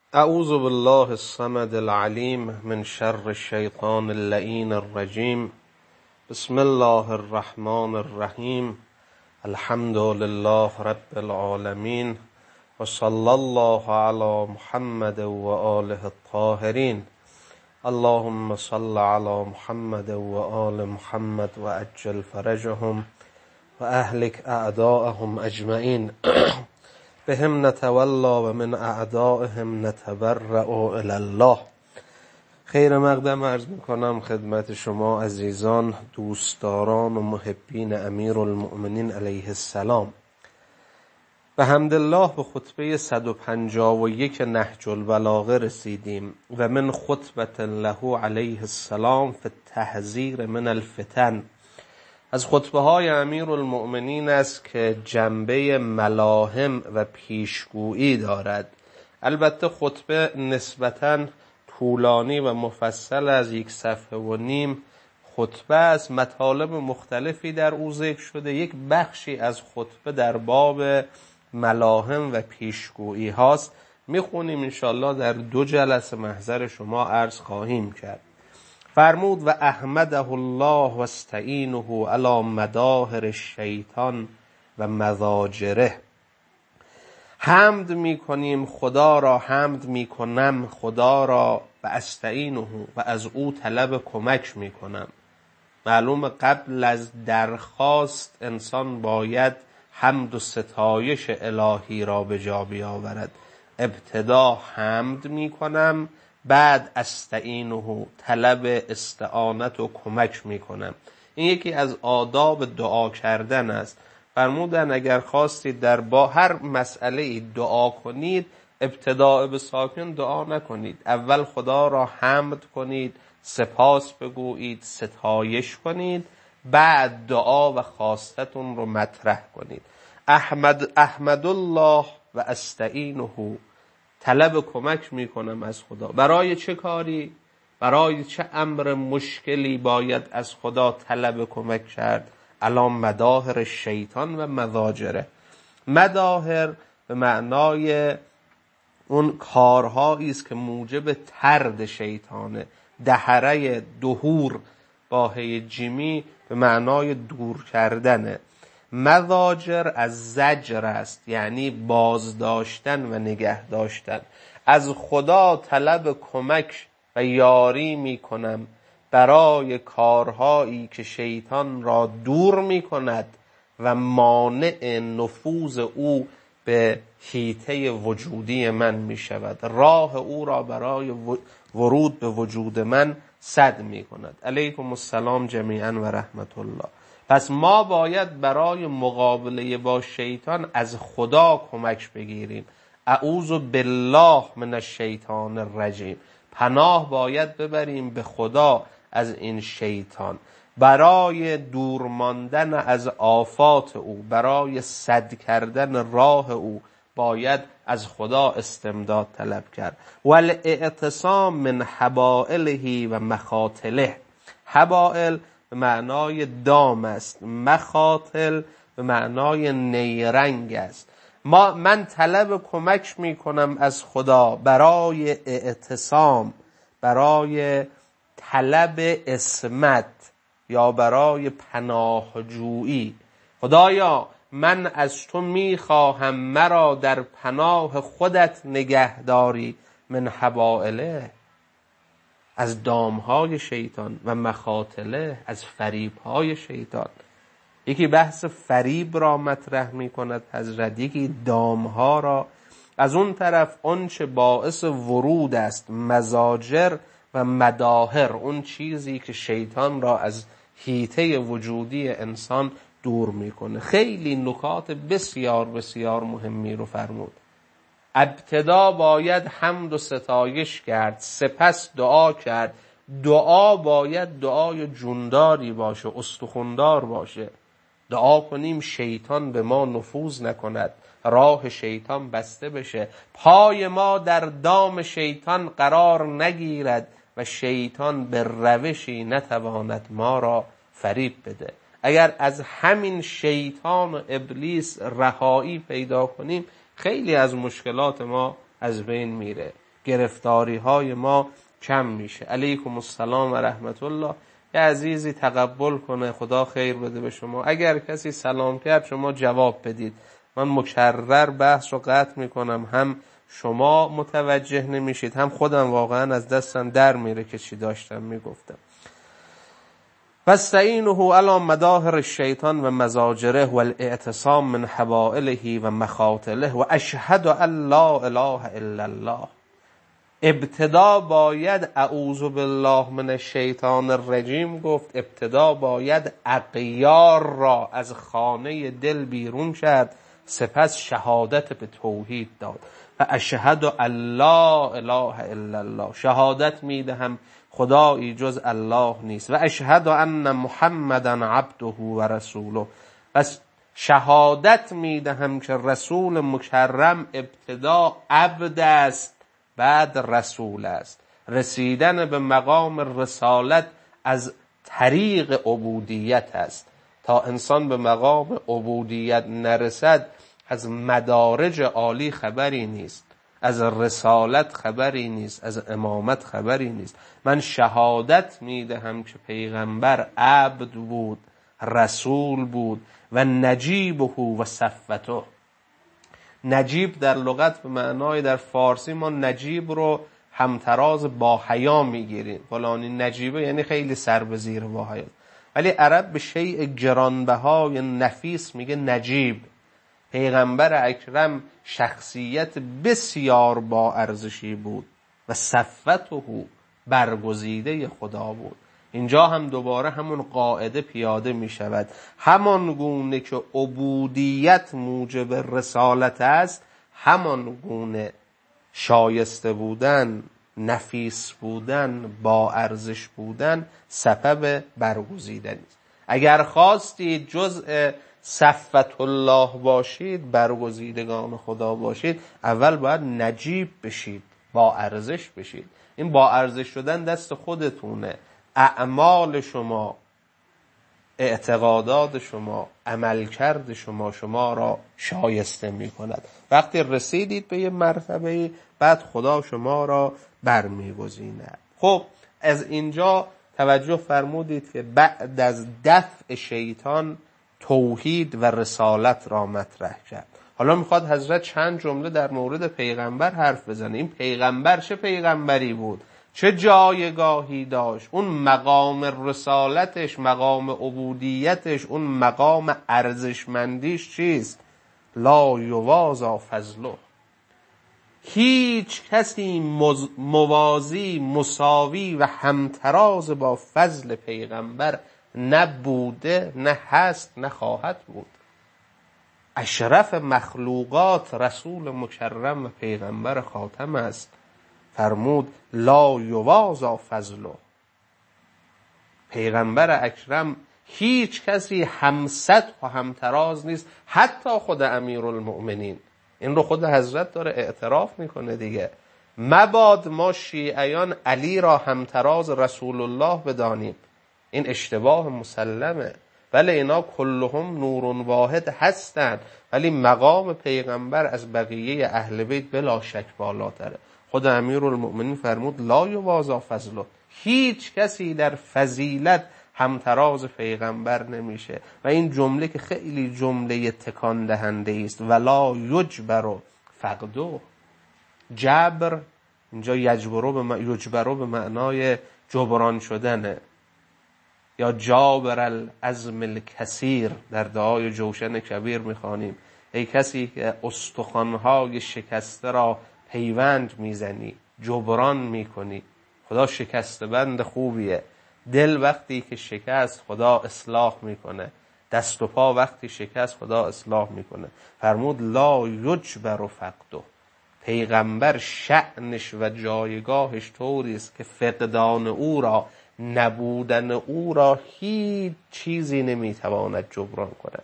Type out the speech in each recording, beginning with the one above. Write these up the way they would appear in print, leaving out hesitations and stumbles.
اعوذ بالله الصمد العلیم من شر الشیطان اللعین الرجیم. بسم الله الرحمن الرحیم. الحمد لله رب العالمین و صلی الله علی محمد و آله الطاهرین. اللهم صل علی محمد و آل محمد و عجل فرجهم و اهلک اعداءهم اجمعین. بهم نتولا و من اعدائهم نتبرأ الی الله. خیر مقدم عرض میکنم خدمت شما عزیزان، دوستداران و محبین امیرالمؤمنین علیه السلام. به حمدالله به خطبه 151 نهج البلاغه رسیدیم و من خطبة له علیه السلام فی التحذیر من الفتن. از خطبه های امیرالمؤمنین است که جنبه ملاهم و پیشگویی دارد. البته خطبه نسبتاً طولانی و مفصل از 1.5 صفحه خطبه است. مطالب مختلفی در او ذکر شده. یک بخشی از خطبه در باب ملاهم و پیشگویی هاست. میخونیم انشاءالله در 2 جلسه محضر شما عرض خواهیم کرد. فرمود و احمده الله و استعینه علی مداهر الشیطان و مضاجره. حمد میکنیم خدا را، حمد میکنم خدا را و استعینه و از او طلب کمک میکنم. معلوم قبل از درخواست انسان باید حمد و ستایش الهی را به جا بیاورد. ابتدا حمد میکنم، بعد استعینه طلب استعانت و کمک میکنم. این یکی از آداب دعا کردن است. فرمودن اگر خواستید در با هر مسئله دعا کنید، ابتدا به ساکن دعا نکنید. اول خدا را حمد کنید، سپاس بگویید، ستایش کنید، بعد دعا و خواستتون رو مطرح کنید. احمد الله و استعینه، طلب کمک میکنم از خدا. برای چه کاری؟ برای چه امر مشکلی باید از خدا طلب کمک کرد؟ علی مداهر شیطان و مضاجره. مداهر به معنای اون کارهایی است که موجب طرد شیطانه. دهره دهور با هی جیمی به معنای دور کردنه. مضاجر از زجر است، یعنی بازداشتن و نگه داشتن. از خدا طلب کمک و یاری می کنم برای کارهایی که شیطان را دور می کند و مانع نفوذ او به حیطه وجودی من می شود. راه او را برای ورود به وجود من سد می کند. علیکم السلام جمیعا و رحمت الله. پس ما باید برای مقابله با شیطان از خدا کمک بگیریم. اعوذ بالله من الشیطان الرجیم. پناه باید ببریم به خدا از این شیطان. برای دور ماندن از آفات او، برای سد کردن راه او باید از خدا استمداد طلب کرد. والاعتصام من حبائله و مخاطله. حبائل به معنای دام است، مخاطل به معنای نیرنگ است. من طلب کمک می کنم از خدا برای اعتصام، برای طلب عصمت یا برای پناهجویی. خدایا من از تو می خواهم مرا در پناه خودت نگهداری. من حبائله، از دامهای شیطان، و مخاطله، از فریبهای شیطان. یکی بحث فریب را مطرح می کند حضرت، یکی دامها را. از اون طرف آنچه باعث ورود است، مزاجر و مداهر، اون چیزی که شیطان را از حیطه وجودی انسان دور می کنه. خیلی نکات بسیار بسیار مهمی رو فرمود. ابتدا باید حمد و ستایش کرد، سپس دعا کرد. دعا باید دعای جونداری باشه، استخوندار باشه. دعا کنیم شیطان به ما نفوذ نکند، راه شیطان بسته بشه، پای ما در دام شیطان قرار نگیرد و شیطان به روشی نتواند ما را فریب بده. اگر از همین شیطان و ابلیس رهایی پیدا کنیم، خیلی از مشکلات ما از بین میره. گرفتاری های ما کم میشه. علیکم السلام و رحمت الله. یه عزیزی تقبل کنه، خدا خیر بده به شما. اگر کسی سلام کرد شما جواب بدید. من مکرر بحث رو قطع میکنم، هم شما متوجه نمیشید، هم خودم واقعا از دستم در میره که چی داشتم میگفتم. واستعینه علی مداهر الشیطان و مزاجره و الاعتصام من حوائله و مخاطله و اشهد ان لا اله الا الله. ابتدا باید اعوذ بالله من الشیطان الرجیم گفت، ابتدا باید اغیار را از خانه دل بیرون کرد، سپس شهادت به توحید داد. و اشهد ان لا اله الا الله، شهادت میدهم خدایی جز الله نیست. و اشهد ان محمدا عبده و رسوله، پس شهادت میدهم که رسول مکرم ابتدا عبد است بعد رسول است. رسیدن به مقام رسالت از طریق عبودیت است. تا انسان به مقام عبودیت نرسد از مدارج عالی خبری نیست، از رسالت خبری نیست، از امامت خبری نیست. من شهادت میدهم که پیغمبر عبد بود، رسول بود و نجیبه و صفته. نجیب در لغت به معنای در فارسی ما نجیب رو همتراز با حیا میگیریم، فلانی نجیبه یعنی خیلی سر به زیر با حیا، ولی عرب به شیء گرانبها یا نفیس میگه نجیب. پیغمبر اکرم شخصیت بسیار با ارزشی بود و صفته برگزیده خدا بود. اینجا هم دوباره همون قاعده پیاده می شود. همان گونه که عبودیت موجب رسالت است، همان گونه شایسته بودن، نفیس بودن، با ارزش بودن سبب برگزیدن است. اگر خواستید جزء صفت الله باشید، برگزیدگان خدا باشید، اول باید نجیب بشید، با ارزش بشید. این با ارزش شدن دست خودتونه. اعمال شما، اعتقادات شما، عملکرد شما را شایسته می کند. وقتی رسیدید به یه مرتبه بعد خدا شما را برمیگزیند. خب از اینجا توجه فرمودید که بعد از دفع شیطان توحید و رسالت را مطرح کرد. حالا میخواد حضرت چند جمله در مورد پیغمبر حرف بزنه. این پیغمبر چه پیغمبری بود؟ چه جایگاهی داشت؟ اون مقام رسالتش، مقام عبودیتش، اون مقام ارزشمندیش چیست؟ لا یوازا فضله. هیچ کسی موازی، مساوی و همتراز با فضل پیغمبر نبوده، نه هست، نه خواهد بود. اشرف مخلوقات رسول مکرم و پیغمبر خاتم است. فرمود لا یوازا فضله. پیغمبر اکرم هیچ کسی همسط و همتراز نیست، حتی خود امیرالمؤمنین. این رو خود حضرت داره اعتراف میکنه دیگه. مباد ما شیعیان علی را همتراز رسول الله بدانیم، این اشتباه مسلمه. ولی اینا کلهم نور واحد هستند، ولی مقام پیغمبر از بقیه اهل بیت بلا شک بالاتره. خود امیرالمؤمنین فرمود لا یوازا فضله. هیچ کسی در فضیلت همتراز پیغمبر نمیشه. و این جمله که خیلی جمله تکان دهنده است، ولا یجبر فقده. جبر اینجا یجبر به معنای جبران شدنه، یا جابر العظم الکثیر در دعای جوشن کبیر میخوانیم. ای کسی که استخوانهای شکسته را پیوند میزنی، جبران میکنی. خدا شکسته بند خوبیه. دل وقتی که شکست خدا اصلاح میکنه، دست و پا وقتی شکست خدا اصلاح میکنه. فرمود لا یجبر فقده. پیغمبر شأنش و جایگاهش طوری است که فقدان او را، نبودن او را هیچ چیزی نمیتواند جبران کند.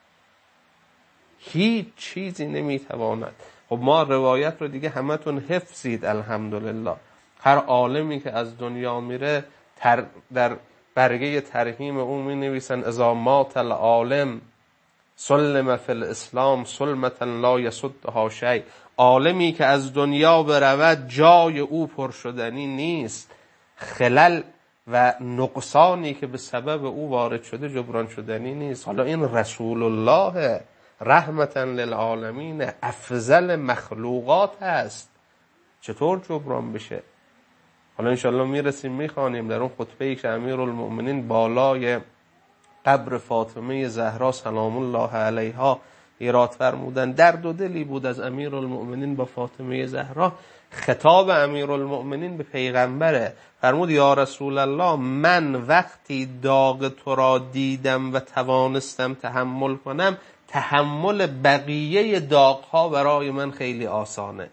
هیچ چیزی نمیتواند. خب ما روایت رو دیگه همتون حفظید الحمدلله. هر عالمی که از دنیا میره در برگه ترحیم اون می نویسن اذا مات العالم سلم فی الاسلام سلمتا لا یسدها شیء. عالمی که از دنیا برود جای او پر شدنی نیست. خلل و نقصانی که به سبب او وارد شده جبران شدنی نیست. حالا این رسول الله رحمتا للعالمین، افضل مخلوقات هست، چطور جبران بشه؟ حالا انشالله میرسیم میخوانیم در اون خطبه‌ای که امیرالمؤمنین بالای قبر فاطمه زهرا سلام الله علیها ایراد فرمودن. درد و دلی بود از امیرالمؤمنین با فاطمه زهرا. خطاب امیرالمؤمنین به پیغمبره، فرمود یا رسول الله، من وقتی داغ تو را دیدم و توانستم تحمل کنم، تحمل بقیه داغ‌ها برای من خیلی آسانه.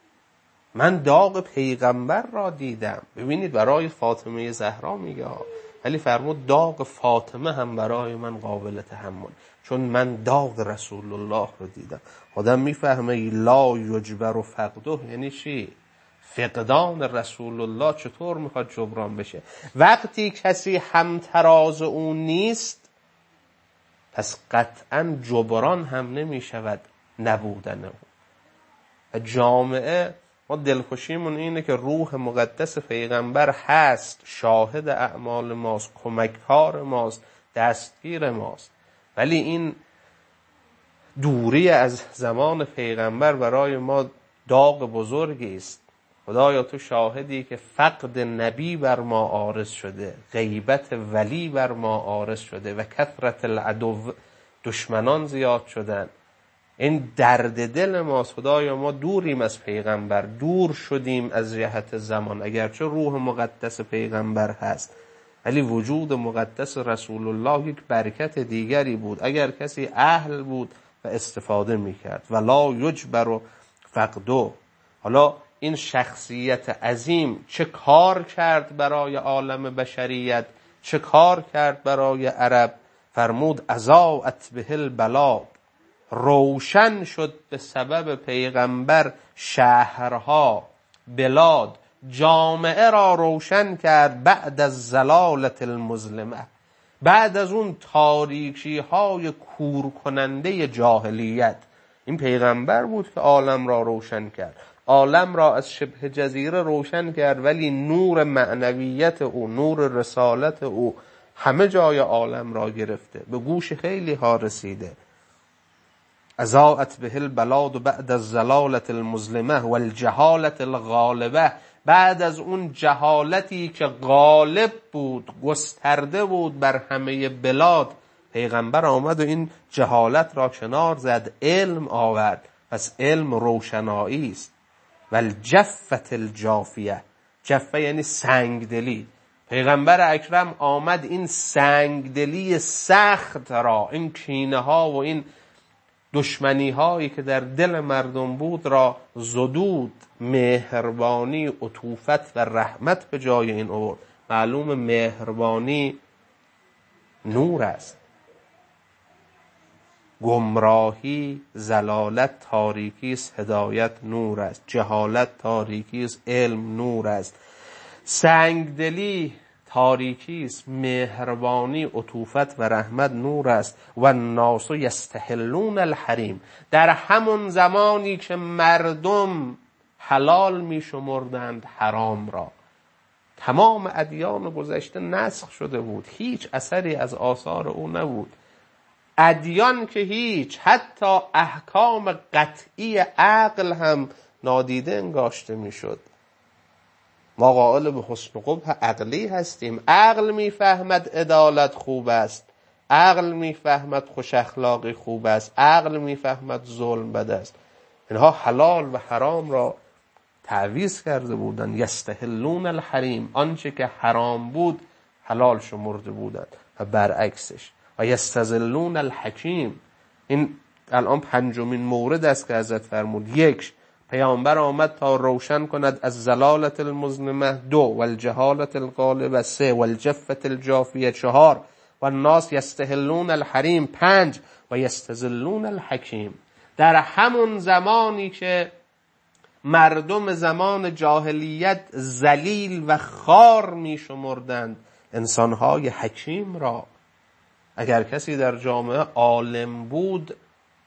من داغ پیغمبر را دیدم. ببینید برای فاطمه زهرا میگه، ولی فرمود داغ فاطمه هم برای من قابل تحمل، چون من داغ رسول الله رو دیدم. آدم میفهمه لا یجبر فقده یعنی چی؟ فقدان رسول الله چطور میخواد جبران بشه؟ وقتی کسی همتراز اون نیست، پس قطعا جبران هم نمیشود نبودن اون. جامعه ما دلخوشیمون اینه که روح مقدس پیغمبر هست، شاهد اعمال ماست، کمککار ماست، دستگیر ماست، ولی این دوری از زمان پیغمبر برای ما داغ بزرگی است. خدایا تو شاهدی که فقد نبی بر ما عارض شده، غیبت ولی بر ما عارض شده و کثرت العدو، دشمنان زیاد شدن. این درد دل ماست. خدایا ما دوریم از پیغمبر، دور شدیم از جهت زمان، اگرچه روح مقدس پیغمبر هست، ولی وجود مقدس رسول الله یک برکت دیگری بود اگر کسی اهل بود و استفاده میکرد. ولا یجبر فقده. حالا این شخصیت عظیم چه کار کرد برای عالم بشریت، چه کار کرد برای عرب؟ فرمود اضاءت به البلاد، روشن شد به سبب پیغمبر شهرها، بلاد، جامعه را روشن کرد. بعد از زلالت المظلمه، بعد از اون تاریکی های کور کننده جاهلیت، این پیغمبر بود که عالم را روشن کرد. عالم را از شبه جزیره روشن کرد، ولی نور معنویت او، نور رسالت او همه جای عالم را گرفته، به گوش خیلی ها رسیده. اضاءت به البلاد بعد از زلالت المظلمه و الجهالت الغالبه، بعد از اون جهالتی که غالب بود، گسترده بود بر همه بلاد، پیغمبر آمد و این جهالت را کنار زد، علم آورد. پس علم روشنایی است. و الجفت الجافیه، جفه یعنی سنگدلی. پیغمبر اکرم آمد این سنگدلی سخت را، این کینه ها و این دشمنی هایی که در دل مردم بود را زدود. مهربانی، عطوفت و رحمت به جای این آورد. معلوم مهربانی نور است، گمراهی زلالت تاریکی است، هدایت نور است. جهالت تاریکی است، علم نور است. سنگدلی تاریکی است، مهربانی، عطوفت و رحمت نور است. و الناس یستحلون الحریم، در همون زمانی که مردم حلال می شمردند حرام را. تمام ادیان گذشته نسخ شده بود، هیچ اثری از آثار او نبود. ادیان که هیچ، حتی احکام قطعی عقل هم نادیده انگاشته می شد. ما قائل به حسن قبح عقلی هستیم. عقل میفهمد عدالت خوب است، عقل میفهمد خوش اخلاقی خوب است، عقل میفهمد ظلم بد است. اینها حلال و حرام را تعویض کرده بودند. یستحلون الحریم، آنچه که حرام بود حلال شمرده بودند و برعکسش. و یستذلون الحکیم، این الان پنجمین مورد است که حضرت فرمود. یک، پیامبر آمد تا روشن کند از زلالت المظلمه. دو، والجهالت الغالبه. سه، والجفت الجافیه. چهار، والناس یستحلون الحریم. پنج، و یستذلون الحکیم. در همون زمانی که مردم زمان جاهلیت ذلیل و خوار می شمردند انسانهای حکیم را، اگر کسی در جامعه عالم بود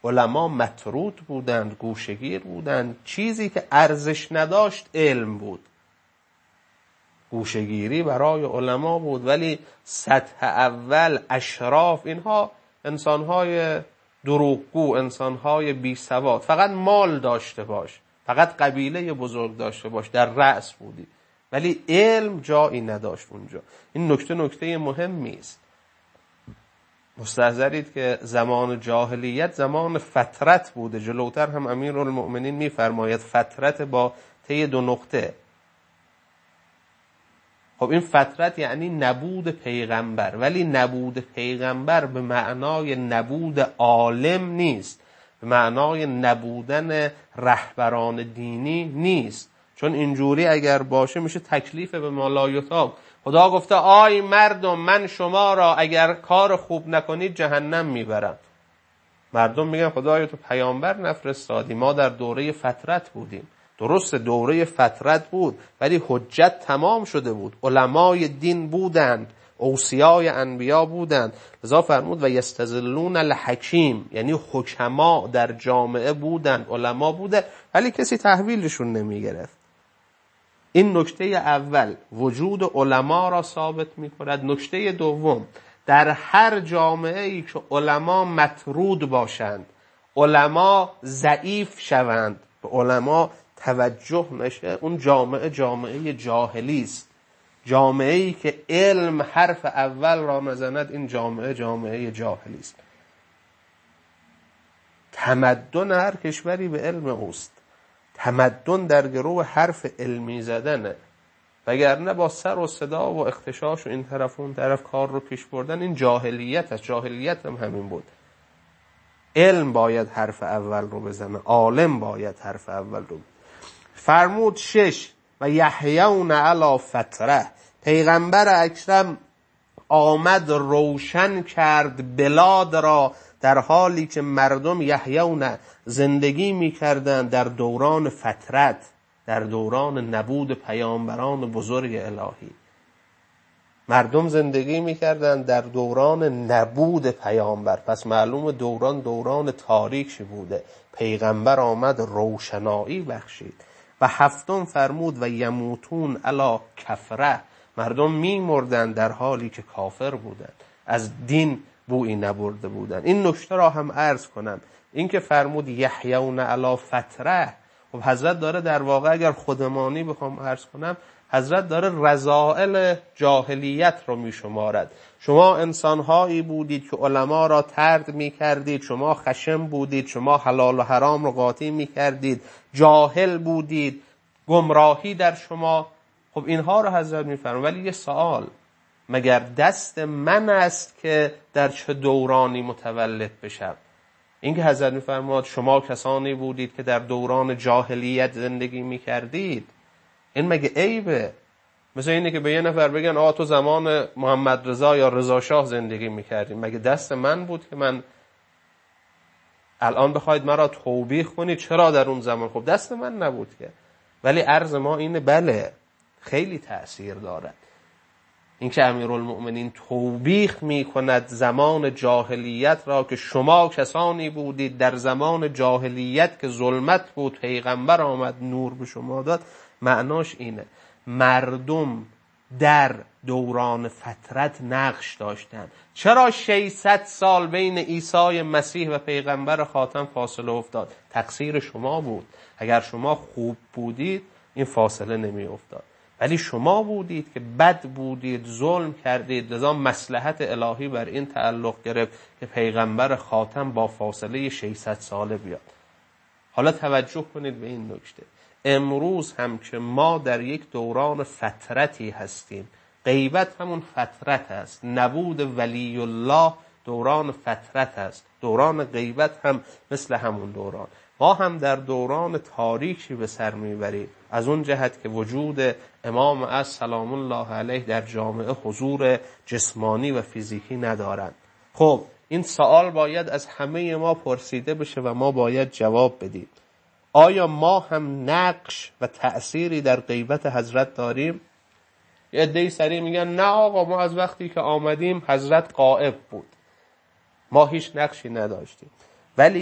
علما مطرود بودند، گوشه‌گیر بودند. چیزی که ارزش نداشت علم بود. گوشه‌گیری برای علما بود، ولی سطح اول اشراف، اینها انسانهای دروغگو، انسانهای بی سواد، فقط مال داشته باش، فقط قبیله بزرگ داشته باش، در رأس بودی، ولی علم جایی نداشت اونجا. این نکته مهمی است. مستحضرید که زمان جاهلیت زمان فترت بوده. جلوتر هم امیرالمؤمنین میفرماید فترت با طی 2 نقطه. خب این فترت یعنی نبود پیغمبر، ولی نبود پیغمبر به معنای نبود عالم نیست، به معنای نبودن رهبران دینی نیست. چون اینجوری اگر باشه میشه تکلیف به ما لا یطاق. خدا گفته آی مردم، من شما را اگر کار خوب نکنید جهنم میبرم. مردم میگن خدایا تو پیامبر نفرستادی، ما در دوره فترت بودیم. درست دوره فترت بود، ولی حجت تمام شده بود. علمای دین بودند، اوصیای انبیا بودند. لذا فرمود و یستظلون الحکیم، یعنی حکما در جامعه بودند، علما بوده، ولی کسی تحویلشون نمیگرفت. این نکته اول وجود علما را ثابت می‌کند. نکته دوم، در هر جامعه‌ای که علما مطرود باشند، علما ضعیف شوند، به علما توجه نشه، اون جامعه جاهلی است. جامعه‌ای که علم حرف اول را نزند، این جامعه جاهلی است. تمدن هر کشوری به علم اوست. تمدن در گروه حرف علمی زدنه، وگرنه با سر و صدا و اختشاش و این طرف و اون طرف کار رو پیش بردن، این جاهلیت است. جاهلیت هم همین بود. علم باید حرف اول رو بزنه، عالم باید حرف اول رو بزنه. فرمود 6 و یحیون علی فتره، پیغمبر اکرم آمد روشن کرد بلاد را، در حالی که مردم یحیون زندگی می‌کردند در دوران فترت، در دوران نبود پیامبران بزرگ الهی. مردم زندگی می‌کردند در دوران نبود پیامبر، پس معلوم دوران تاریکی بوده. پیغمبر آمد روشنایی بخشید. و 7 فرمود و یموتون علی کفره، مردم می‌مردند در حالی که کافر بودند، از دین بویی نبرده بودند. این نکته را هم عرض کنم، این که فرمود یحیون علی فتره، خب حضرت داره در واقع، اگر خودمانی بخوام عرض کنم، حضرت داره رذائل جاهلیت رو میشمارد. شما انسانهایی بودید که علما را طرد میکردید، شما خشم بودید، شما حلال و حرام رو قاطی میکردید، جاهل بودید، گمراهی در شما. خب اینها رو حضرت میفرماید. ولی یه سوال، مگر دست من است که در چه دورانی متولد بشم؟ این که حضرت میفرماد شما کسانی بودید که در دوران جاهلیت زندگی میکردید، این مگه عیبه؟ مثل اینه که به یه نفر بگن تو زمان محمد رضا یا رضا شاه زندگی میکردیم، مگه دست من بود که من الان بخواید مرا توبیخ کنید چرا در اون زمان؟ خب دست من نبود که. ولی عرض ما اینه بله، خیلی تأثیر دارد این که امیرالمؤمنین توبیخ میکند زمان جاهلیت را، که شما کسانی بودید در زمان جاهلیت که ظلمت بود، پیغمبر آمد نور به شما داد. معناش اینه مردم در دوران فترت نقش داشتن. چرا 600 سال بین عیسی مسیح و پیغمبر خاتم فاصله افتاد؟ تقصیر شما بود. اگر شما خوب بودید این فاصله نمی افتاد، ولی شما بودید که بد بودید، ظلم کردید. لذا مصلحت الهی بر این تعلق گرفت که پیغمبر خاتم با فاصله 600 ساله بیاد. حالا توجه کنید به این نکته. امروز هم که ما در یک دوران فترتی هستیم، غیبت همون فترت است، نبود ولی الله دوران فترت است، دوران غیبت هم مثل همون دوران. ما هم در دوران تاریکی به سر میبریم، از اون جهت که وجود امام از سلام الله علیه در جامعه حضور جسمانی و فیزیکی ندارند. خب این سوال باید از همه ما پرسیده بشه و ما باید جواب بدیم. آیا ما هم نقش و تأثیری در غیبت حضرت داریم؟ یه عده‌ای سریع میگن نه آقا، ما از وقتی که آمدیم حضرت غائب بود، ما هیچ نقشی نداشتیم. ولی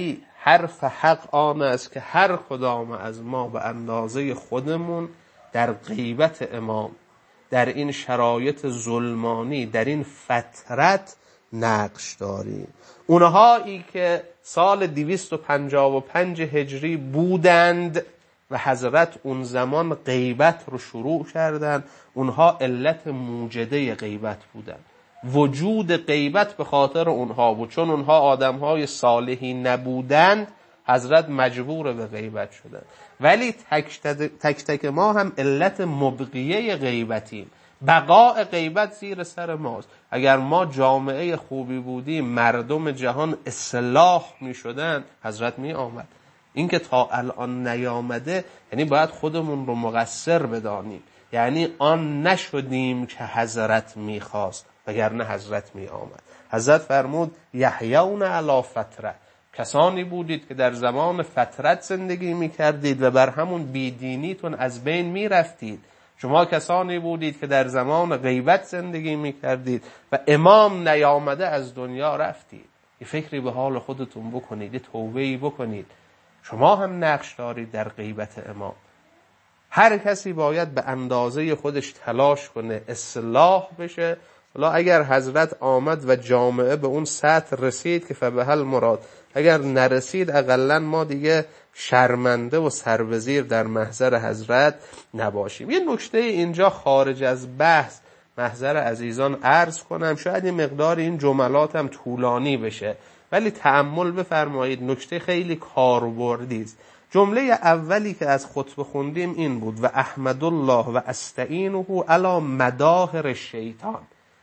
حرف حق آن است که هر کدام از ما به اندازه خودمون در غیبت امام، در این شرایط ظلمانی، در این فترت نقش داریم. اونهایی که سال 255 هجری بودند و حضرت اون زمان غیبت رو شروع کردن، اونها علت موجده غیبت بودن. وجود غیبت به خاطر اونها بود، چون اونها آدمهای صالحی نبودند حضرت مجبور به غیبت شدن. ولی تک تک ما هم علت مبقیه غیبتیم. بقاء غیبت زیر سر ماست. اگر ما جامعه خوبی بودیم، مردم جهان اصلاح می شدن، حضرت می آمد. این که تا الان نیامده یعنی باید خودمون رو مقصر بدانیم، یعنی آن نشدیم که حضرت می خواست، وگرنه حضرت می آمد. حضرت فرمود یحیون علی فتره، کسانی بودید که در زمان فترت زندگی می کردید و بر همون بیدینیتون از بین می رفتید. شما کسانی بودید که در زمان غیبت زندگی می کردید و امام نیامده از دنیا رفتید. یه فکری به حال خودتون بکنید، یه توبه‌ای بکنید. شما هم نقش دارید در غیبت امام. هر کسی باید به اندازه خودش تلاش کنه اصلاح بشه. حالا اگر حضرت آمد و جامعه به اون سطح رسید که فبهل مراد، اگر نرسید اقلن ما دیگه شرمنده و سربزیر در محضر حضرت نباشیم. یه نکته اینجا خارج از بحث محضر عزیزان عرض کنم، شاید این مقدار این جملاتم طولانی بشه ولی تأمل بفرمایید، نکته خیلی کاربردی است. جمله اولی که از خطبه خوندیم این بود و احمد الله و استعینه علی مداهر الشیطان.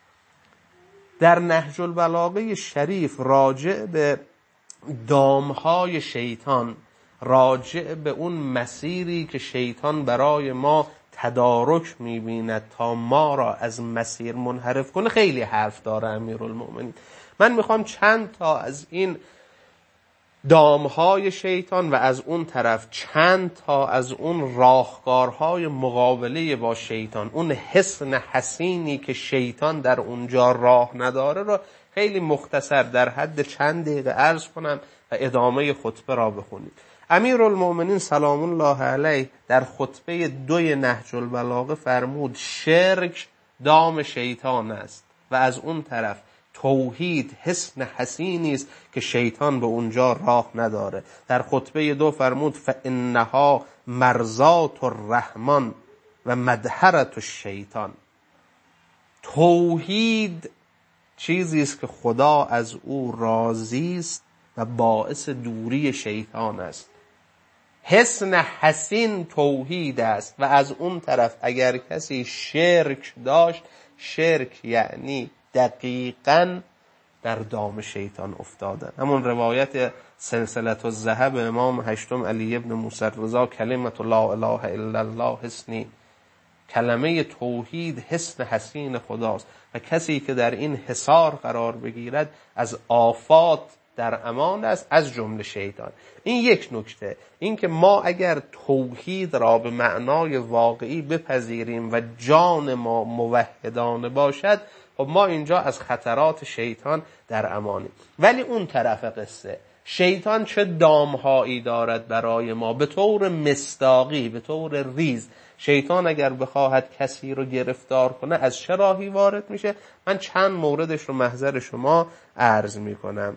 در نهج البلاغه شریف راجع به دامهای شیطان، راجع به اون مسیری که شیطان برای ما تدارک می‌بیند تا ما را از مسیر منحرف کنه خیلی حرف داره امیرالمؤمنین. من میخوام چند تا از این دامهای شیطان و از اون طرف چند تا از اون راهکارهای مقابله با شیطان، اون حصن حسینی که شیطان در اونجا راه نداره رو خیلی مختصر در حد چند دقیقه عرض کنم و ادامه خطبه را بخونید. امیرالمؤمنین سلام الله علیه در خطبه 2 نهج البلاغه فرمود شرک دام شیطان است و از اون طرف توحید حصن حسینی است که شیطان به اونجا راه نداره. در خطبه 2 فرمود فانها مرضات الرحمن و مدحرة الشیطان. توحید چیزی است که خدا از او راضی است و باعث دوری شیطان است. حصن حسین توحید است و از اون طرف اگر کسی شرک داشت، شرک یعنی دقیقاً در دام شیطان افتادن. همون روایت سلسله الذهب امام هشتم علی ابن موسی رضا کلمت لا اله الا الله حسنی، کلمه توحید حصن حسین خداست و کسی که در این حصار قرار بگیرد از آفات در امان است، از جمله شیطان. این یک نکته، این که ما اگر توحید را به معنای واقعی بپذیریم و جان ما موحدانه باشد، خب ما اینجا از خطرات شیطان در امانیم. ولی اون طرف قصه، شیطان چه دامهایی دارد برای ما به طور مصداقی، به طور ریز. شیطان اگر بخواهد کسی رو گرفتار کنه از چه راهی وارد میشه؟ من چند موردش رو محضر شما عرض میکنم.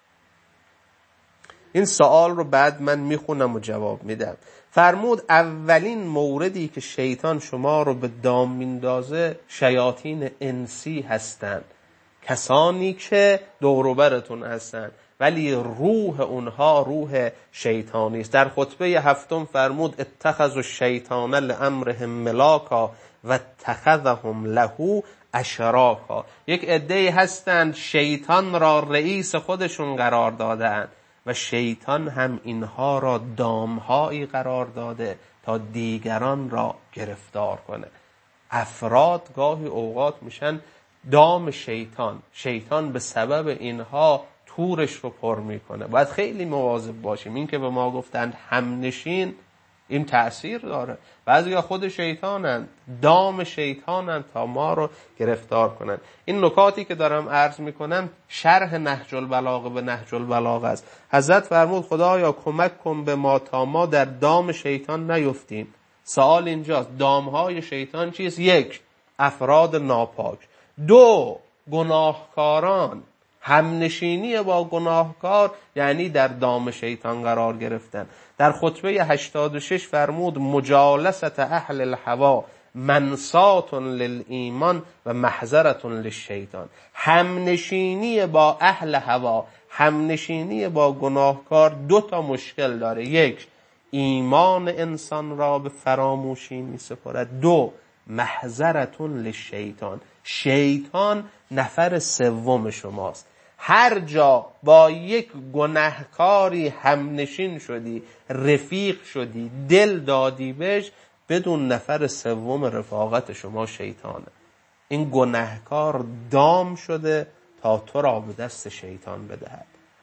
این سوال رو بعد من میخونم و جواب میدم. فرمود اولین موردی که شیطان شما رو به دام میندازه شیاطین انسی هستند، کسانی که دوروبرتون هستند ولی روح اونها روح شیطانی است. در خطبه 7 فرمود اتخذوا الشیطان لامرهم ملاکا و اتخذهم له اشراکا. یک عده‌ای هستند شیطان را رئیس خودشون قرار دادند و شیطان هم اینها را دامهایی قرار داده تا دیگران را گرفتار کنه. افراد گاهی اوقات میشن دام شیطان، شیطان به سبب اینها تورش رو پر میکنه. باید خیلی مواظب باشیم. این که به ما گفتند همنشین، این تأثیر داره. بعضیا خود شیطانند، دام شیطانند تا ما رو گرفتار کنن. این نکاتی که دارم عرض میکنم شرح نهج البلاغه به نهج البلاغه است. حضرت فرمود خدایا کمک کن به ما تا ما در دام شیطان نیفتیم. سوال اینجاست دامهای شیطان چیست؟ 1 افراد ناپاک، 2 گناهکاران. همنشینی با گناهکار یعنی در دام شیطان قرار گرفتن. در خطبه 86 فرمود مجالست اهل الهوا منسات للایمان و محضرة للشیطان. همنشینی با اهل هوا، همنشینی با گناهکار 2 تا مشکل داره. 1 ایمان انسان را به فراموشی می سپارد، 2 محضرة للشیطان. شیطان نفر سوم شماست. هر جا با یک گناهکاری همنشین شدی، رفیق شدی، دل دادی بهش، بدون نفر سوم رفاقت شما شیطانه. این گناهکار دام شده تا تو را به دست شیطان بدهد.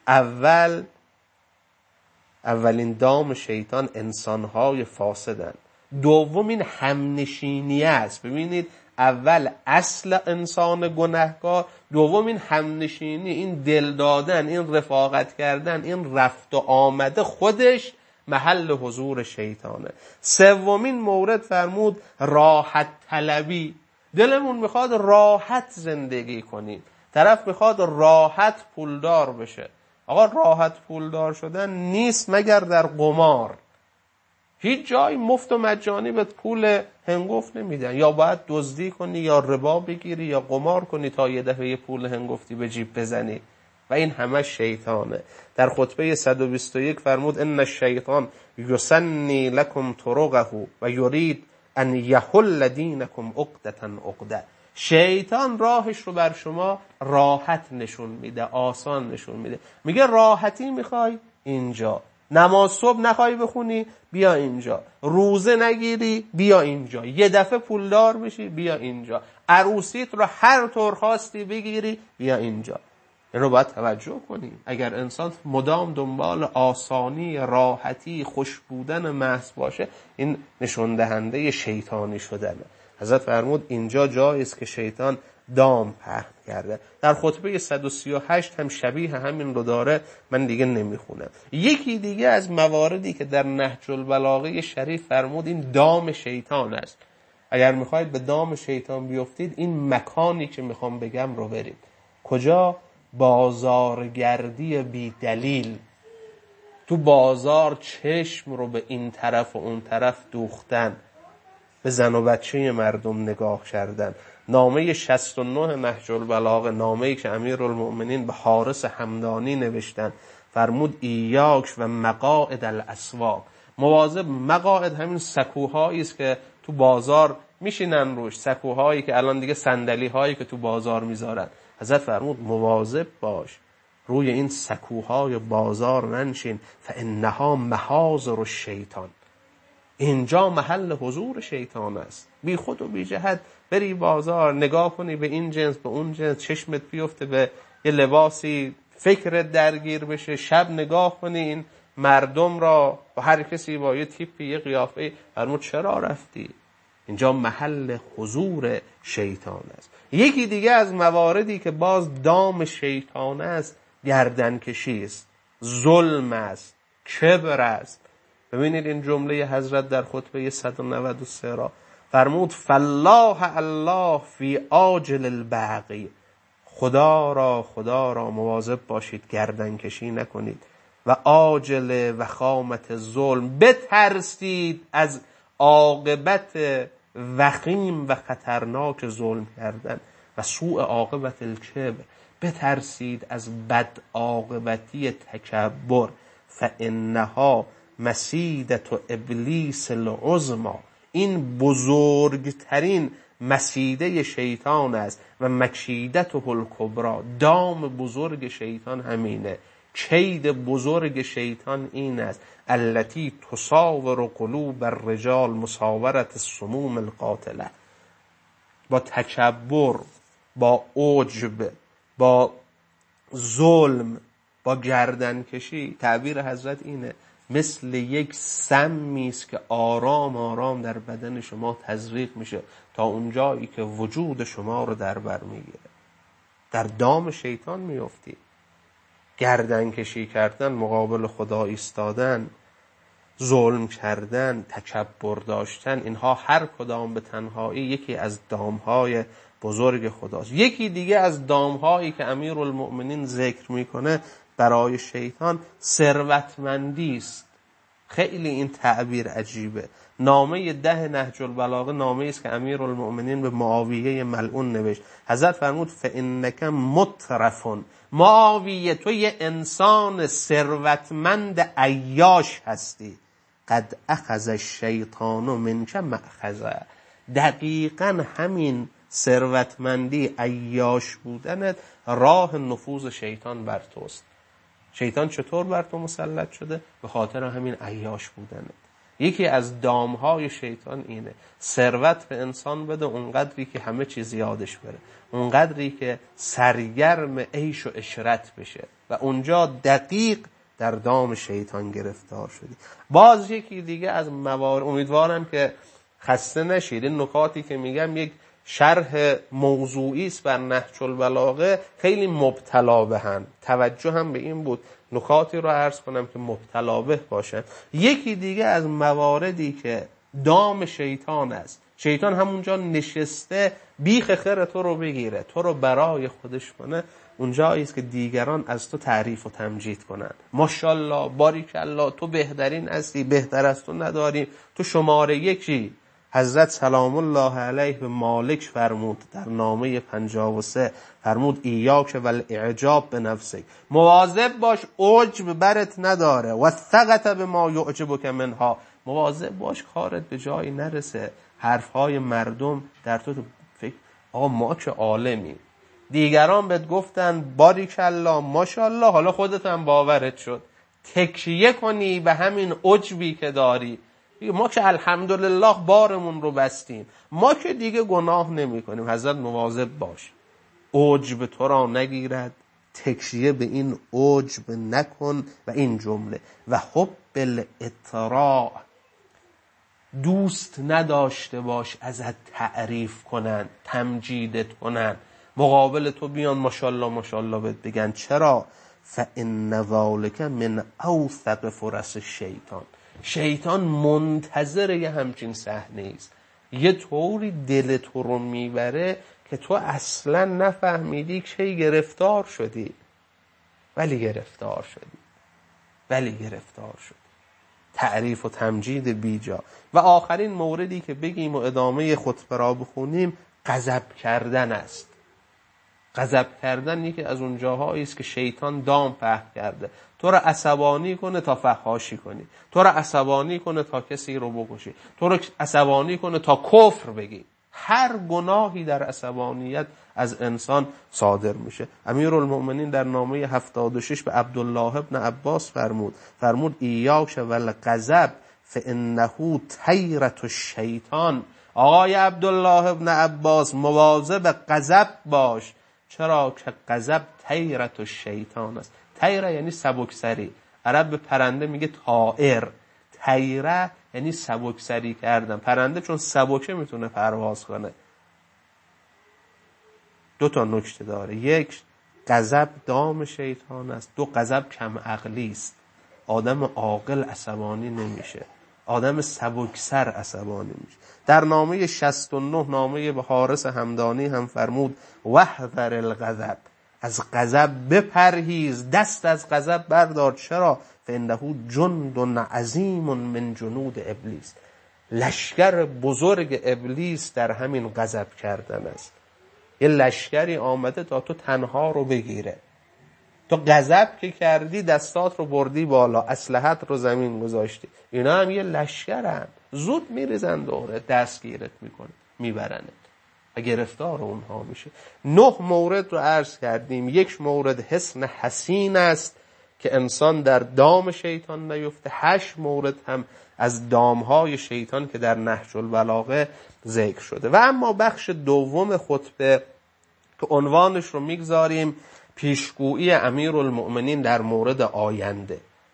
اولین دام شیطان انسانهای فاسدن. دوم این همنشینی است. ببینید اول اصل انسان گناهکار، دوم این همنشینی، این دل دادن، این رفاقت کردن، این رفت و آمده خودش محل حضور شیطانه. سومین مورد فرمود راحت طلبی. دلمون میخواد راحت زندگی کنیم، طرف میخواد راحت پولدار بشه. آقا راحت پولدار شدن نیست مگر در قمار. هیچ جای مفت و مجانی بهت پول هنگفت نمیدن. یا باید دزدی کنی یا ربا بگیری یا قمار کنی تا یه دفعه پول هنگفتی به جیب بزنی و این همه شیطانه. در خطبه 121 فرمود ان الشیطان یسنی لکم طرقه و یرید ان یحل دینکم عقدة عقده. شیطان راهش رو بر شما راحت نشون میده، آسان نشون میده. میگه راحتی میخوای؟ اینجا. نماز صبح نخوای بخونی؟ بیا اینجا. روزه نگیری؟ بیا اینجا. یه دفعه پولدار بشی؟ بیا اینجا. عروسیت رو هر طور خواستی بگیری؟ بیا اینجا. این رو باید توجه کنیم. اگر انسان مدام دنبال آسانی، راحتی، خوش بودن محض باشه، این نشون دهنده شیطانی شدنه. حضرت فرمود اینجا جایی است که شیطان دام پهن کرده. در خطبه 138 هم شبیه همین رو داره، من دیگه نمیخونم. یکی دیگه از مواردی که در نهج البلاغه شریف فرمود این دام شیطان است. اگر میخواید به دام شیطان بیفتید این مکانی که میخوام بگم رو برید. کجا؟ بازارگردی بی دلیل. تو بازار چشم رو به این طرف و اون طرف دوختن، به زن و بچه مردم نگاه کردن. نامه 69 نهج البلاغه، نامه‌ای که امیرالمؤمنین به حارس همدانی نوشتن، فرمود ایاک و مقاعد الاسواق. مواظب. مقاعد همین سکوهایی است که تو بازار میشینن روش، سکوهایی که الان دیگه صندلی هایی که تو بازار میذارن. حضرت فرمود مواظب باش روی این سکوهای بازار ننشین، فانها محاضر الشیطان. اینجا محل حضور شیطان است. بی خود و بی جهت بری بازار نگاه کنی به این جنس به اون جنس، چشمت بیفته به یه لباسی، فکرت درگیر بشه. شب نگاه کنی این مردم را، و هر کسی با یه تیپی یه قیافه، فرمود چرا رفتی؟ اینجا محل حضور شیطان است. یکی دیگه از مواردی که باز دام شیطان است گردن کشی است، ظلم است، کبر است. ببینید این جمله حضرت در خطبه 193 را فرمود فالله الله فی عاجل البغی. خدا را مواظب باشید گردن کشی نکنید و عاجل وخامت ظلم. بترسید از عاقبت وخیم و خطرناک ظلم کردن و سوء عاقبت الکبر. بترسید از بد عاقبتی تکبر. فانها مسیدة ابلیس العظمی. این بزرگترین مسیده شیطان است و مکیدته الکبری. دام بزرگ شیطان همینه. کید بزرگ شیطان این است التي تصاور قلوب الرجال مساورة السموم القاتله. با تکبر، با عجب، با ظلم، با گردن کشی. تعبیر حضرت اینه مثل یک سمی است که آرام آرام در بدن شما تزریق میشه تا اونجایی که وجود شما رو در بر میگیره. در دام شیطان میفتی. گردن کشی کردن، مقابل خدا ایستادن، ظلم کردن، تکبر داشتن، اینها هر کدام به تنهایی یکی از دامهای بزرگ خداست. یکی دیگه از دامهایی که امیرالمؤمنین ذکر میکنه برای شیطان ثروتمندی است. خیلی این تعبیر عجیبه. نامه 10 نهج البلاغه نامه است که امیرالمؤمنین به معاویه ملعون نوشت. حضرت فرمود فانک مترف، معاویه تو یه انسان ثروتمند عیاش هستی. قد اخذ الشیطان منک مأخذه، دقیقاً همین ثروتمندی عیاش بودنت راه نفوذ شیطان بر توست. شیطان چطور بر تو مسلط شده؟ به خاطر همین عیاش بودنت. یکی از دامهای شیطان اینه ثروت به انسان بده اونقدری که همه چیز یادش بره، اونقدری که سرگرم عیش و عشرت بشه و اونجا دقیق در دام شیطان گرفتار شدی. باز یکی دیگه از موارد، امیدوارم که خسته نشید، این نکاتی که میگم یک شرح موضوعی است بر نهج البلاغه، خیلی مبتلا بهن. توجه هم به این بود نکاتی رو عرض کنم که مبتلا به باشن. یکی دیگه از مواردی که دام شیطان است، شیطان همونجا نشسته بیخ خیر تو رو بگیره، تو رو برای خودش کنه، اونجایی است که دیگران از تو تعریف و تمجید کنن. ماشاءالله، باریکالله، تو بهترین هستی، بهتر از تو نداریم، تو شماره یکی. حضرت سلام الله علیه به مالک فرمود در نامه 53 فرمود ایاک والاعجاب به نفسک، مواظب باش عجب برت نداره، و ثقت به ما یعجبک منها، مواظب باش کارت به جایی نرسه، حرفهای مردم در تو فکر آقا ما که عالمی، دیگران بهت گفتن باریکالله ماشاءالله، حالا خودت هم باورت شد، تکیه کنی به همین عجبی که داری، ما که الحمدلله بارمون رو بستیم، ما که دیگه گناه نمی کنیم. حضرت مواظب باش عجب تو را نگیرد، تکیه به این عجب نکن. و این جمله و حب الاطراء، دوست نداشته باش ازت تعریف کنن، تمجیدت کنن، مقابل تو بیان ماشاءالله ماشاءالله بگن. چرا؟ فان ذلک من اوثق فرص الشیطان، شیطان منتظر یه همچین صحنه است، یه طوری دل تو رو میبره که تو اصلا نفهمیدی کی گرفتار شدی، ولی گرفتار شدی. تعریف و تمجید بیجا. و آخرین موردی که بگیم و ادامه خطبه را بخونیم، غضب کردن است. غضب کردن یکی از اون جاهایی است که شیطان دام پهن کرده، تو را عصبانی کنه تا فحاشی کنی، تو را عصبانی کنه تا کسی رو بکشی، تو را عصبانی کنه تا کفر بگی. هر گناهی در عصبانیت از انسان صادر میشه. امیرالمؤمنین در نامه 76 به عبدالله ابن عباس فرمود ایاک والغضب فانه طیرة الشیطان. آقای عبدالله ابن عباس مواظب غضب باش، چرا که غضب طیرة الشیطان است. طیره یعنی سبکسری، عرب به پرنده میگه طائر، طیره یعنی سبکسری کردن. پرنده چون سبکه میتونه پرواز کنه. 2 نکته داره، یک غضب دام شیطان است، 2 غضب کم عقلی است. آدم عاقل عصبانی نمیشه، آدم سبکسر عصبانی میشه. در نامه 69 نامه به حارث همدانی هم فرمود واحذر الغضب، از غضب بپرهیز، دست از غضب بردار. چرا؟ فانه جند عظیم من جنود ابلیس، لشکر بزرگ ابلیس در همین غضب کردن است. یه لشکری آمده تا تو تنها رو بگیره، تو غضب که کردی دستات رو بردی بالا، اسلحت رو زمین گذاشتی، اینا هم یه لشکرن، زود میریزن دوره، دستگیرت میکنه، میبرنت و گرفتار اونها میشه. 9 مورد رو عرض کردیم. 1 مورد حسن حسین است که انسان در دام شیطان نیفته. 8 مورد هم از دامهای شیطان که در نهج البلاغه ذکر شده. و اما بخش دوم خطبه که عنوانش رو میگذاریم پیشگویی امیرالمؤمنین در مورد آینده.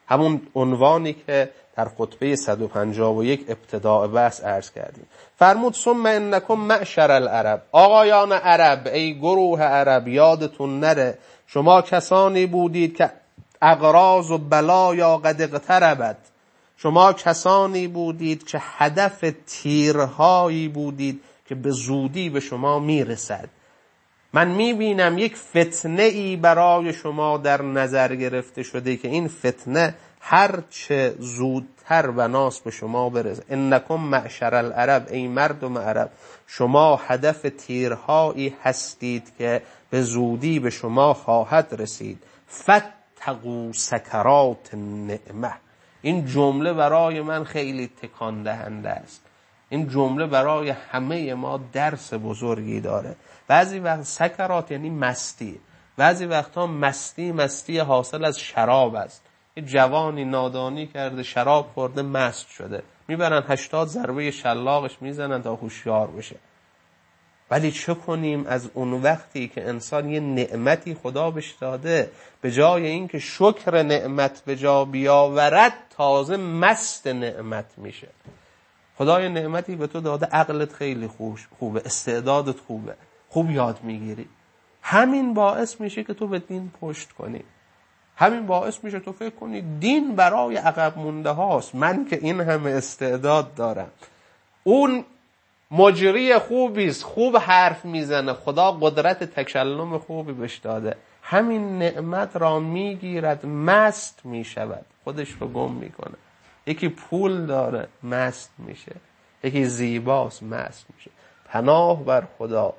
همون عنوانی که در خطبه 151 ابتداء بحث عرض کردیم. فرمود ثم انکم معشر العرب، آقایان عرب، ای گروه عرب، یادتون نره شما کسانی بودید که اغراض و بلایا قد اقتربت، شما کسانی بودید که هدف تیرهایی بودید که به زودی به شما میرسد. من میبینم یک فتنه ای برای شما در نظر گرفته شده که این فتنه هرچه زودتر و ناس به شما برسه. انکم معشر العرب، ای مردم عرب، شما هدف تیرهایی هستید که به زودی به شما خواهد رسید. فتقوا سکرات النعمه. این جمله برای من خیلی تکان دهنده است. این جمله برای همه ما درس بزرگی داره. بعضی وقت سکرات یعنی مستی، بعضی وقتا مستی حاصل از شراب است. یه جوانی نادانی کرده، شراب خورده، مست شده، میبرن 80 ضربه شلاقش میزنن تا هوشیار بشه. ولی چه کنیم از اون وقتی که انسان یه نعمتی خدا بهش داده، به جای اینکه شکر نعمت به جا بیاورد تازه مست نعمت میشه. خدای نعمتی به تو داده، عقلت خیلی خوبه، استعدادت خوبه، خوب یاد میگیری، همین باعث میشه که تو به دین پشت کنی، همین باعث میشه تو فکر کنی دین برای عقب مونده هاست. من که این همه استعداد دارم، اون مجری خوبیست، خوب حرف میزنه، خدا قدرت تکلم خوبی بهش داده، همین نعمت را میگیرد، مست میشود، خودش رو گم میکنه. یکی پول داره مست میشه، یکی زیباست مست میشه. پناه بر خدا،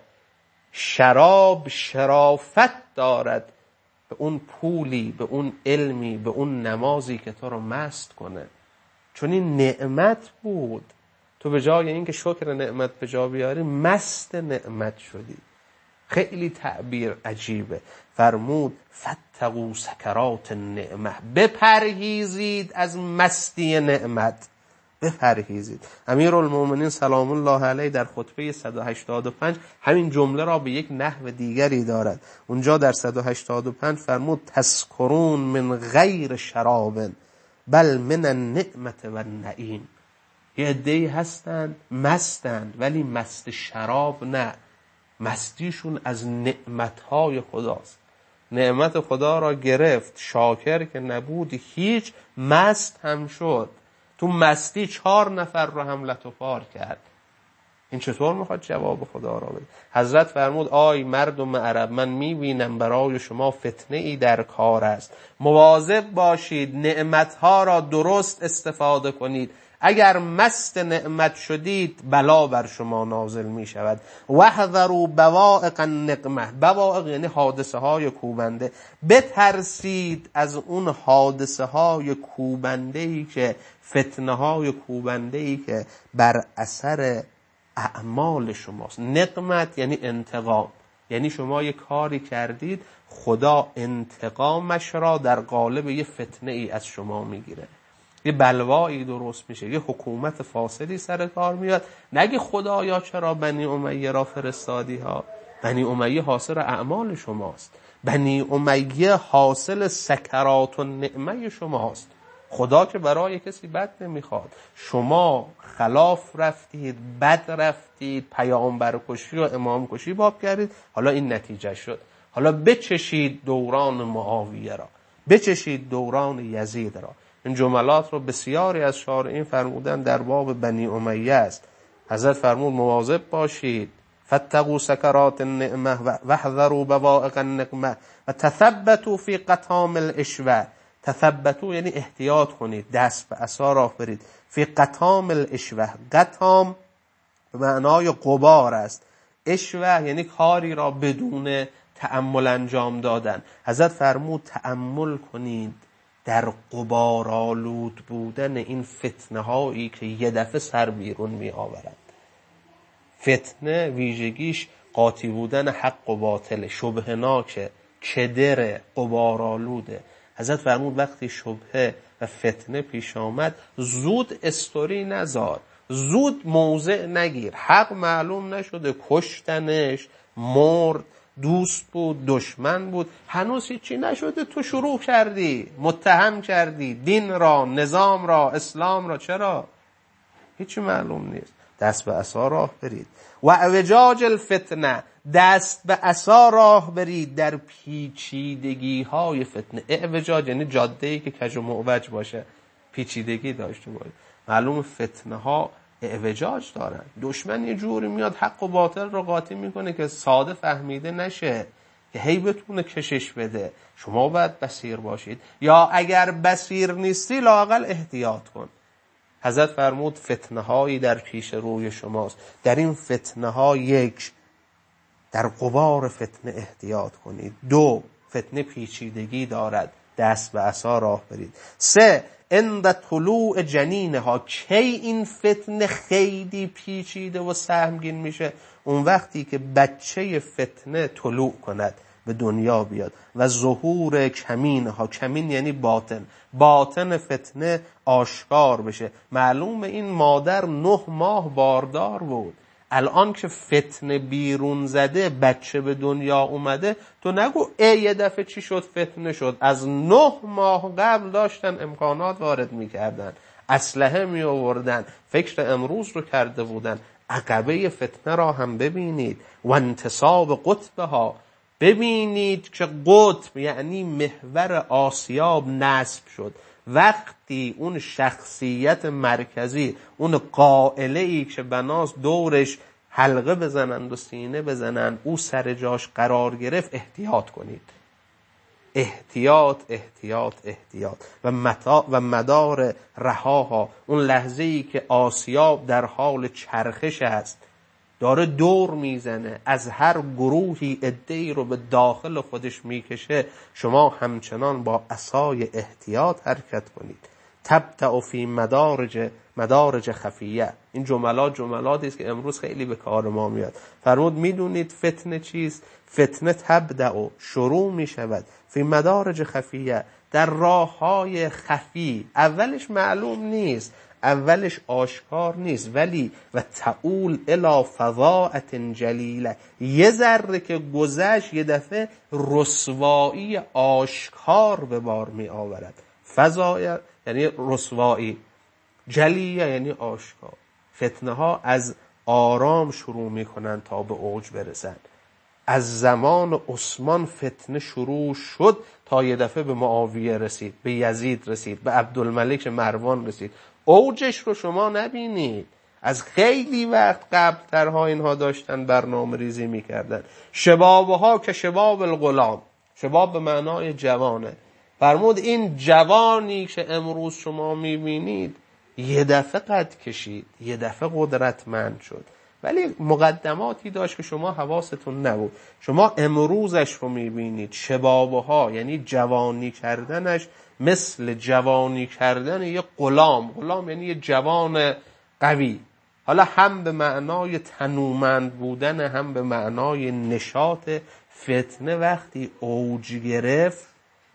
شراب شرافت دارد به اون پولی، به اون علمی، به اون نمازی که تو رو مست کنه، چون این نعمت بود. تو به جای اینکه شکر نعمت به جا بیاری مست نعمت شدی. خیلی تعبیر عجیبه. فرمود فتقوا سکرات النعمه، بپرهیزید از مستی نعمت، بپرهیزید. امیرالمومنین سلام الله علیه در خطبه 185 همین جمله را به یک نحو دیگری دارد. اونجا در 185 فرمود تسکرون من غیر شراب بل من النعمت و النعیم. یه عده‌ای هستند مستند ولی مست شراب نه، مستیشون از نعمتهای خداست. نعمت خدا را گرفت، شاکر که نبود هیچ، مست هم شد. تو مستی 4 نفر رو هم لت و پار کرد. این چطور میخواد جواب خدا را بده؟ حضرت فرمود آی مردم عرب، من میبینم برای شما فتنه ای در کار است، مواظب باشید، نعمتها را درست استفاده کنید. اگر مست نعمت شدید بلا بر شما نازل می شود. واحذروا بوائق النقمه، بوائق یعنی حادثه های کوبنده، بترسید از اون حادثه های کوبنده ای که فتنه های کوبنده ای که بر اثر اعمال شماست. نقمت یعنی انتقام، یعنی شما یه کاری کردید، خدا انتقامش را در قالب یه فتنه ای از شما میگیره، یه بلوایی درست میشه، یه حکومت فاسدی سر کار میاد. نگی خدایا چرا بنی امیه را فرستادی ها؟ بنی امیه حاصل اعمال شماست، بنی امیه حاصل سکرات و نعمه شماست. خدا که برای کسی بد نمیخواد. شما خلاف رفتید، بد رفتید، پیامبر کشی و امام کشی باب کردید، حالا این نتیجه شد. حالا بچشید دوران معاویه را، بچشید دوران یزید را. این جملات رو بسیاری از شارعین فرمودن در باب بنی امیه است. حضرت فرمود مواظب باشید، فتقوا سکرات النعمه واحذروا بوائق النقمه و تثبتوا فی قطام الاشوه. تثبتوا یعنی احتیاط کنید، دست به عصا راه برید. فی قطام الاشوه، قطام به معنای غبار است، اشوه یعنی کاری را بدون تأمل انجام دادن. حضرت فرمود تأمل کنید در غبارآلود بودن این فتنه هایی که یه دفعه سر بیرون می آورند. فتنه ویژگیش قاطی بودن حق و باطل، شبهناکه، کدره، غبارآلوده. حضرت فرمود وقتی شبهه و فتنه پیش آمد زود استوری نذار، زود موضع نگیر. حق معلوم نشده، کشتنش، مرد، دوست بود، دشمن بود، هنوز هیچی نشده تو شروع کردی، متهم کردی دین را، نظام را، اسلام را. چرا؟ هیچی معلوم نیست. دست به عصا راه برید. و اعوجاج الفتنه، دست به عصا راه برید در پیچیدگی های فتنه. اعوجاج یعنی جاده ای که کج و معوج باشه، پیچیدگی داشته باشه. معلوم فتنه ها اعوجاج دارن. دشمن یه جوری میاد حق و باطل رو قاطی میکنه که ساده فهمیده نشه، که هی بتونه کشش بده. شما باید بصیر باشید، یا اگر بصیر نیستی لااقل احتیاط کن. حضرت فرمود فتنه هایی در پیش روی شماست. در این فتنه ها، یک، در غبار فتنه احتیاط کنید. دو، فتنه پیچیدگی دارد، دست به عصا راه برید. سه، عند طلوع جنینها، کی این فتنه خیلی پیچیده و سهمگین میشه؟ اون وقتی که بچه فتنه طلوع کند، به دنیا بیاد. و ظهور کمینها، کمین یعنی باطن، باطن فتنه آشکار بشه. معلومه این مادر 9 ماه باردار بود، الان که فتنه بیرون زده، بچه به دنیا اومده، تو نگو یه دفعه چی شد فتنه شد. از 9 ماه قبل داشتن امکانات وارد میکردن، اسلحه می آوردن، فکر امروز رو کرده بودن. عقبه فتنه را هم ببینید. و انتصاب قطبها، ببینید که قطب یعنی محور آسیاب نصب شد. وقتی اون شخصیت مرکزی، اون قائله‌ای که بناس دورش حلقه بزنند و سینه بزنند، او سر جاش قرار گرفت، احتیاط کنید. احتیاط احتیاط احتیاط. و مدار رهاها، اون لحظه‌ای که آسیاب در حال چرخش است، داره دور میزنه، از هر گروهی عده‌ای رو به داخل خودش میکشه، شما همچنان با عصای احتیاط حرکت کنید. تبتع فی مدارج خفیه. این جملاتی است که امروز خیلی به کار ما میاد. فرمود میدونید فتنه چیست؟ فتنه تبدأ، شروع میشود، فی مدارج خفیه، در راههای خفی. اولش معلوم نیست، اولش آشکار نیست، ولی و تعول الی فضاءة جلیله، یه ذره که گذشت یه دفعه رسوایی آشکار به بار می آورد. فضاء یعنی رسوایی، جلیه یعنی آشکار. فتنه ها از آرام شروع می کنن تا به اوج برسن. از زمان عثمان فتنه شروع شد تا یه دفعه به معاویه رسید، به یزید رسید، به عبدالملک مروان رسید. اوجش رو شما نبینید. از خیلی وقت قبل ترها اینها داشتن برنامه ریزی میکردن. شبابها که شباب الغلام، شباب به معنای جوانه. فرمود این جوانی که امروز شما میبینید یه دفعه قد کشید، یه دفعه قدرتمند شد، ولی مقدماتی داشت که شما حواستون نبود. شما امروزش رو میبینید. شبابها یعنی جوانی کردنش مثل جوانی کردن یه غلام یعنی یه جوان قوی. حالا هم به معنای تنومند بودن، هم به معنای نشاط. فتنه وقتی اوج گرفت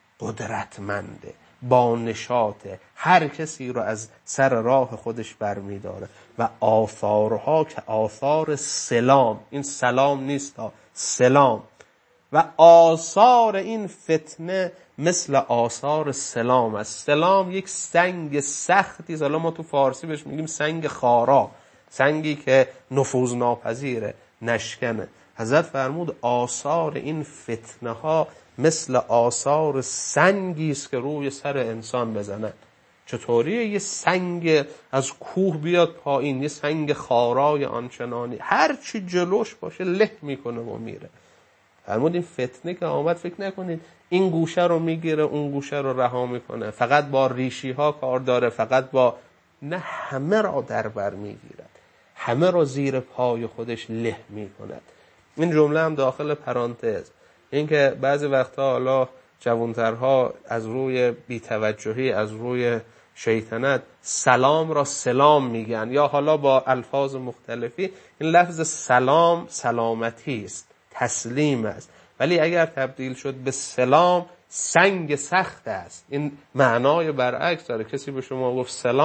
قدرتمنده، با نشاطه، هر کسی رو از سر راه خودش برمی داره. و آثارها که آثار سلام، این سلام نیست، سلام. و آثار این فتنه مثل آثار سلام است. سلام یک سنگ سختی، حالا ما تو فارسی بهش میگیم سنگ خارا، سنگی که نفوذ ناپذیره، نشکنه. حضرت فرمود آثار این فتنه ها مثل آثار سنگی است که روی سر انسان بزنن. چطوریه یه سنگ از کوه بیاد پایین، یه سنگ خارای آنچنانی، هر چی جلوش باشه له میکنه و میره. فرمود این فتنه که آمد، فکر نکنید این گوشه رو میگیره اون گوشه رو رها میکنه، فقط با ریشی ها کار داره، فقط با، نه، همه را در بر میگیرد، همه را زیر پای خودش له میکند. این جمله هم داخل پرانتز، این که بعضی وقتا حالا جوانترها از روی بی‌توجهی، از روی شیطنت سلام را سلام میگن، یا حالا با الفاظ مختلفی. این لفظ سلام سلامتی است، تسلیم است، ولی اگر تبدیل شد به سلام سنگ سخت است. این معنای برعکس داره. کسی به شما گفت سلام،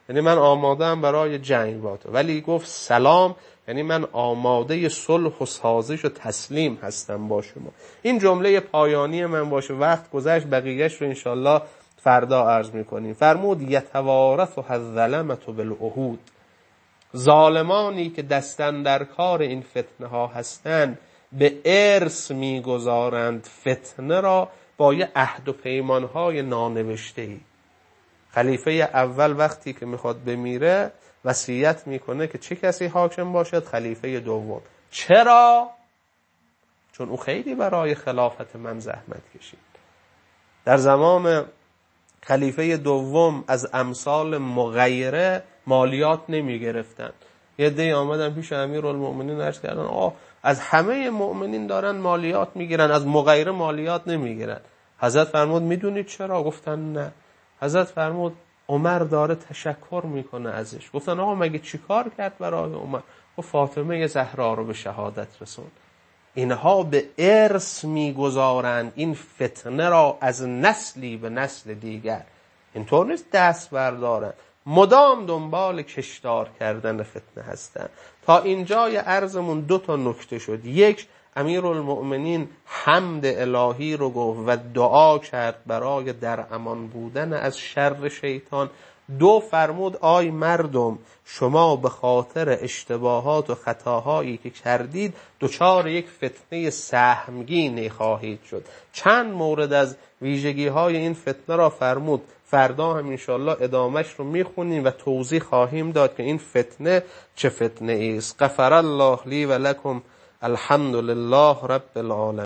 یعنی من آماده‌ام برای جنگ با تو. ولی گفت سلام، یعنی من آماده صلح و سازش و تسلیم هستم با شما. این جمله پایانی من باشه. وقت گذشت، بقیه‌اش رو انشالله فردا عرض میکنیم. فرمود یتوارث الظلمة بالعهود، ظالمانی که دستن در کار این فتنه ها هستند به ارث میگذارند فتنه را با یه عهد و پیمان های نانوشته‌ای. خلیفه اول وقتی که میخواد بمیره وصیت میکنه که چه کسی حاکم باشد؟ خلیفه دوم. چرا؟ چون او خیلی برای خلافت من زحمت کشید. در زمان خلیفه دوم از امثال مغیره مالیات نمی گرفتن. یه عده آمدن پیش امیرالمؤمنین عرض کردن از همه مؤمنین دارن مالیات میگیرن، از مغیره مالیات نمیگیرن. حضرت فرمود میدونید چرا؟ گفتن نه. حضرت فرمود عمر داره تشکر میکنه ازش. گفتن مگه چی کار کرد برای عمر؟ و فاطمه زهرا رو به شهادت رسون. اینها به ارث میگذارند این فتنه را از نسلی به نسل دیگر. اینطور نیست دست بردارن، مدام دنبال کشدار کردن فتنه هستن. تا اینجای عرضمون 2 نکته شد. یک، امیرالمؤمنین حمد الهی رو گفت و دعا کرد برای در امان بودن از شر شیطان. 2، فرمود آی مردم، شما به خاطر اشتباهات و خطاهایی که کردید دچار یک فتنه سهمگینی خواهید شد. چند مورد از ویژگی های این فتنه را فرمود. فردا هم انشالله ادامش رو میخونیم و توضیح خواهیم داد که این فتنه چه فتنه ایست. غفر الله لی و لکم. الحمد لله رب العالمین.